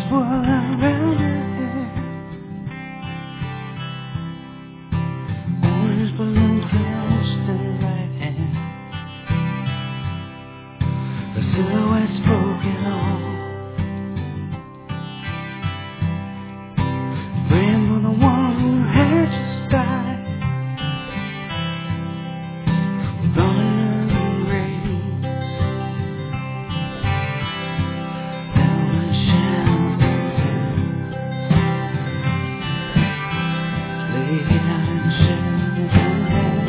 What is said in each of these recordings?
swirling round her head. Orange balloon clenched in her right hand. Her silhouette spoken on. Praying for the one who had just died. Running under the rain. Down a shelter. Lay down and shelter her head.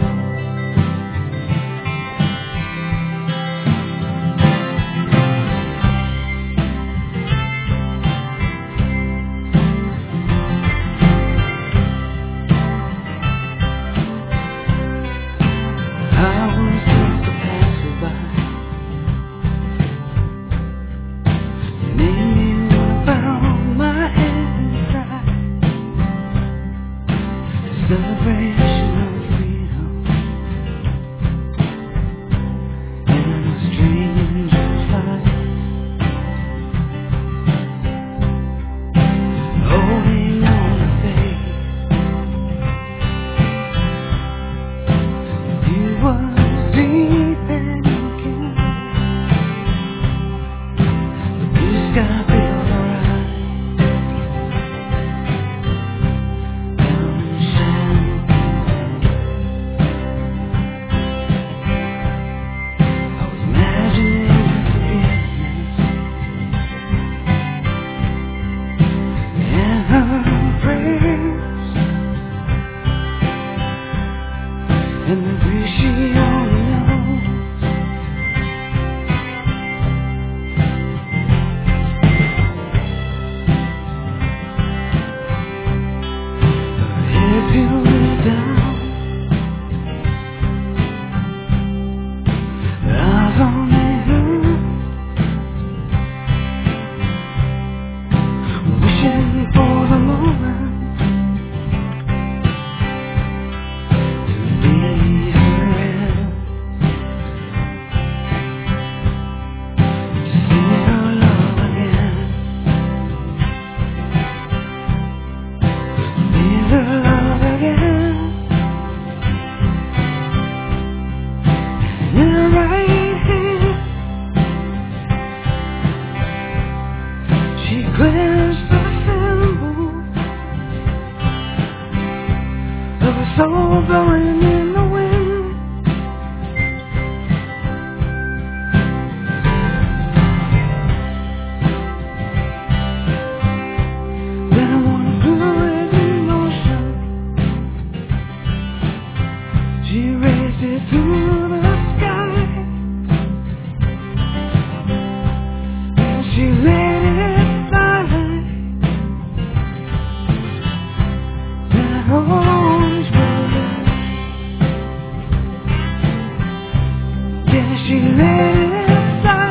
I was just a passerby. Made me wanna bow my head and cry. Celebration of freedom in a stranger's life. Holding on to faith. You were deep and keen. The blue sky filled her eyes. Down in Champagne. I was imagining forgiveness and her prayers and the grief she only knows. Her head peeled down, eyes only her, wishing for the moment to be her end, to see her love again, see her love again. In her right hand, she clenched the symbol of a soul blowing in the wind. Then I wanna fluid emotion. She raised it to the sky. And she let it fly. That orange balloon. Yeah, she let it fly.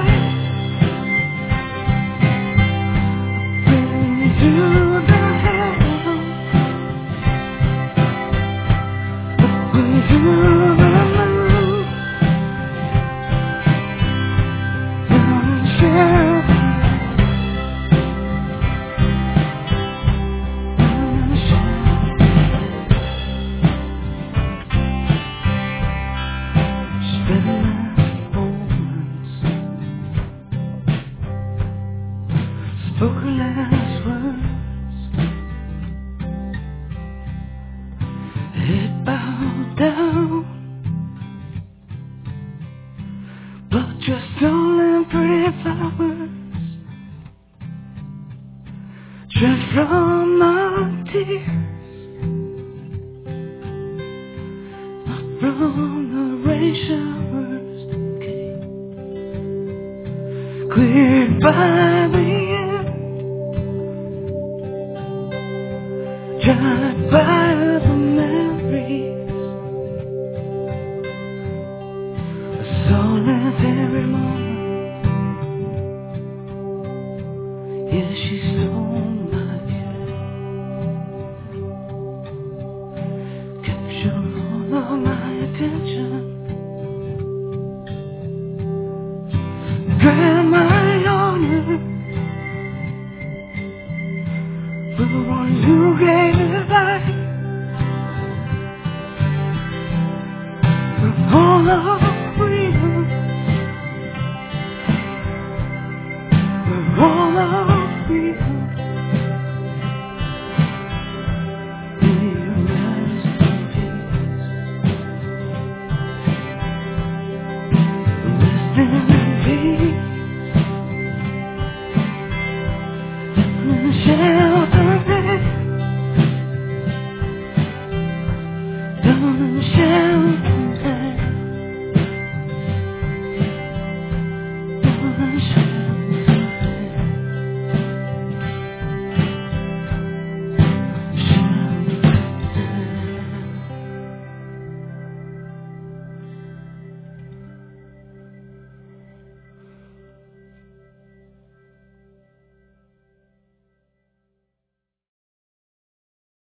Into the heavens. Up into the moon. Down in Champagne. Down in Champagne. She spent the last moments, spoke her last words, head bowed down, but just stolen pretty flowers, dripped from my tears, not from the rain showers that came, cleared by the end, dried by the memories, a solitary moment. Yeah, she stole my view, captured all of my attention, grabbed my honor, with the one you gave life, with all of freedom, with all